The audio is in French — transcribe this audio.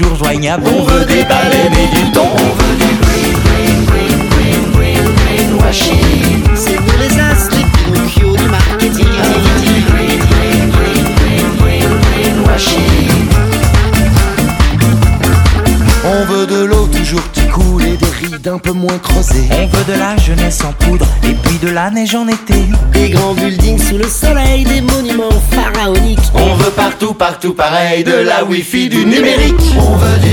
toujours joignable. On veut des baleines et du thon. On veut du greenwashing. C'est nous les as, les Pinocchio du marketing. Greenwashing. On veut de l'eau toujours qui coule et des rides un peu moins creusées. On veut de la jeunesse en poudre et puis de la neige en été. Des grands buildings sous le soleil, des monuments pharaoniques. On veut partout, partout pareil, de la wifi, du numérique. On veut du